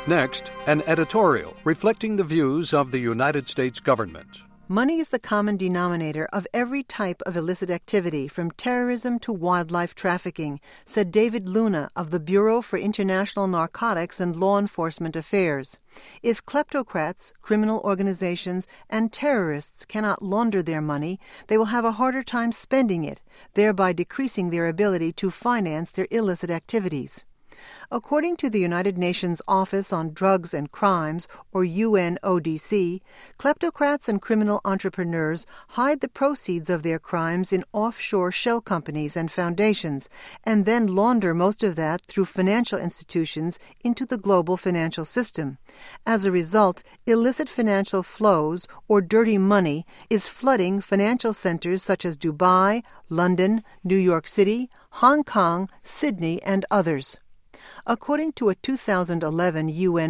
Next, an editorial reflecting the views of the United States government. Money is the common denominator of every type of illicit activity, from terrorism to wildlife trafficking, said David Luna of the Bureau for International Narcotics and Law Enforcement Affairs. If kleptocrats, criminal organizations, and terrorists cannot launder their money, they will have a harder time spending it, thereby decreasing their ability to finance their illicit activities. According to the United Nations Office on Drugs and Crimes, or UNODC, kleptocrats and criminal entrepreneurs hide the proceeds of their crimes in offshore shell companies and foundations, and then launder most of that through financial institutions into the global financial system. As a result, illicit financial flows, or dirty money, is flooding financial centers such as Dubai, London, New York City, Hong Kong, Sydney, and others. According to a 2011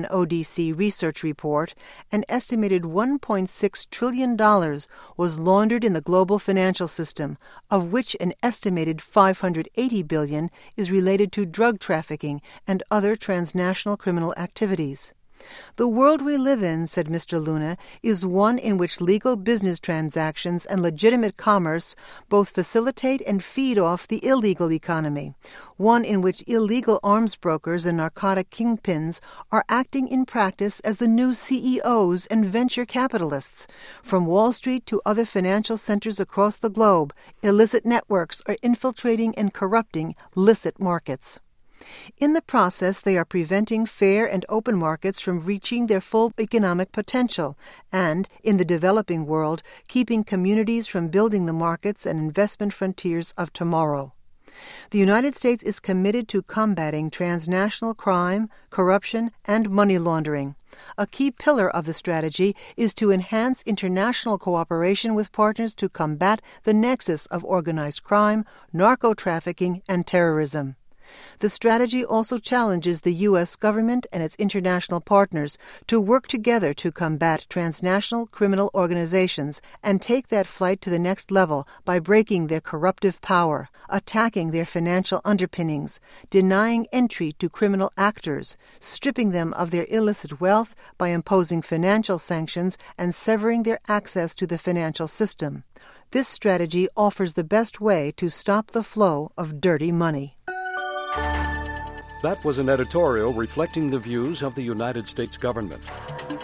UNODC research report, an estimated $1.6 trillion was laundered in the global financial system, of which an estimated $580 billion is related to drug trafficking and other transnational criminal activities. The world we live in, said Mr. Luna, is one in which legal business transactions and legitimate commerce both facilitate and feed off the illegal economy, one in which illegal arms brokers and narcotic kingpins are acting in practice as the new CEOs and venture capitalists. From Wall Street to other financial centers across the globe, illicit networks are infiltrating and corrupting licit markets. In the process, they are preventing fair and open markets from reaching their full economic potential and, in the developing world, keeping communities from building the markets and investment frontiers of tomorrow. The United States is committed to combating transnational crime, corruption, and money laundering. A key pillar of the strategy is to enhance international cooperation with partners to combat the nexus of organized crime, narco-trafficking, and terrorism. The strategy also challenges the U.S. government and its international partners to work together to combat transnational criminal organizations and take that fight to the next level by breaking their corruptive power, attacking their financial underpinnings, denying entry to criminal actors, stripping them of their illicit wealth by imposing financial sanctions and severing their access to the financial system. This strategy offers the best way to stop the flow of dirty money. That was an editorial reflecting the views of the United States government.